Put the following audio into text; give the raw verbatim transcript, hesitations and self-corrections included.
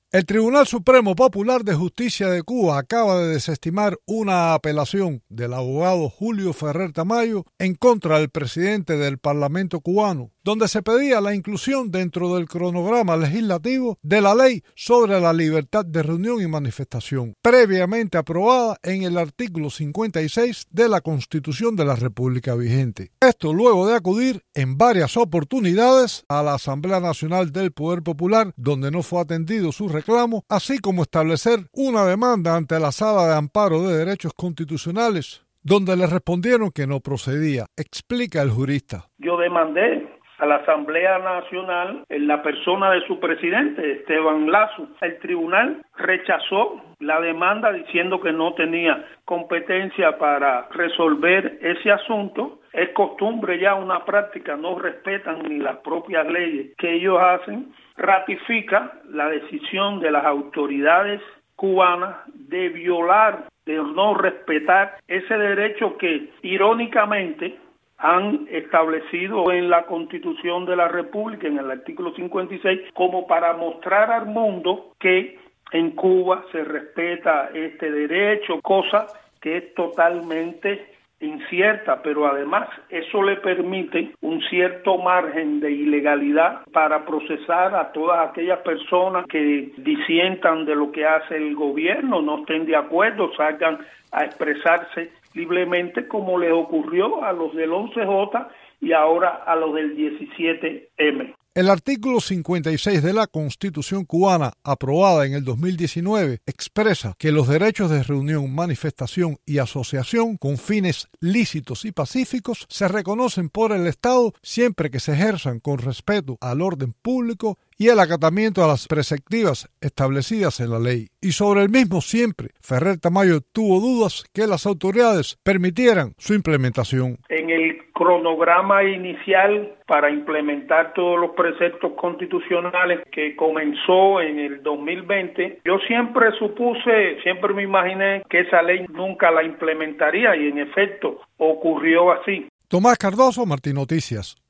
El Tribunal Supremo Popular de Justicia de Cuba acaba de desestimar una apelación del abogado Julio Ferrer Tamayo en contra del presidente del Parlamento cubano, donde se pedía la inclusión dentro del cronograma legislativo de la ley sobre la libertad de reunión y manifestación, previamente aprobada en el artículo cincuenta y seis de la Constitución de la República vigente. Esto luego de acudir en varias oportunidades a la Asamblea Nacional del Poder Popular, donde no fue atendido su reclamo, así como establecer una demanda ante la Sala de Amparo de Derechos Constitucionales, donde le respondieron que no procedía. Explica el jurista. Yo demandé a la Asamblea Nacional en la persona de su presidente, Esteban Lazo. El tribunal rechazó la demanda diciendo que no tenía competencia para resolver ese asunto. Es costumbre ya, una práctica, no respetan ni las propias leyes que ellos hacen. Ratifica la decisión de las autoridades cubanas de violar, de no respetar ese derecho que irónicamente han establecido en la Constitución de la República, en el artículo cincuenta y seis, como para mostrar al mundo que en Cuba se respeta este derecho, cosa que es totalmente incierta, pero además eso le permite un cierto margen de ilegalidad para procesar a todas aquellas personas que disientan de lo que hace el gobierno, no estén de acuerdo, salgan a expresarse libremente, como le ocurrió a los del once J y ahora a los del diecisiete eme. El artículo cincuenta y seis de la Constitución cubana, aprobada en el dos mil diecinueve, expresa que los derechos de reunión, manifestación y asociación con fines lícitos y pacíficos se reconocen por el Estado siempre que se ejerzan con respeto al orden público y el acatamiento a las preceptivas establecidas en la ley. Y sobre el mismo siempre, Ferrer Tamayo tuvo dudas que las autoridades permitieran su implementación. En el cronograma inicial para implementar todos los preceptos constitucionales que comenzó en el dos mil veinte, yo siempre supuse, siempre me imaginé que esa ley nunca la implementaría y en efecto ocurrió así. Tomás Cardoso, Martín Noticias.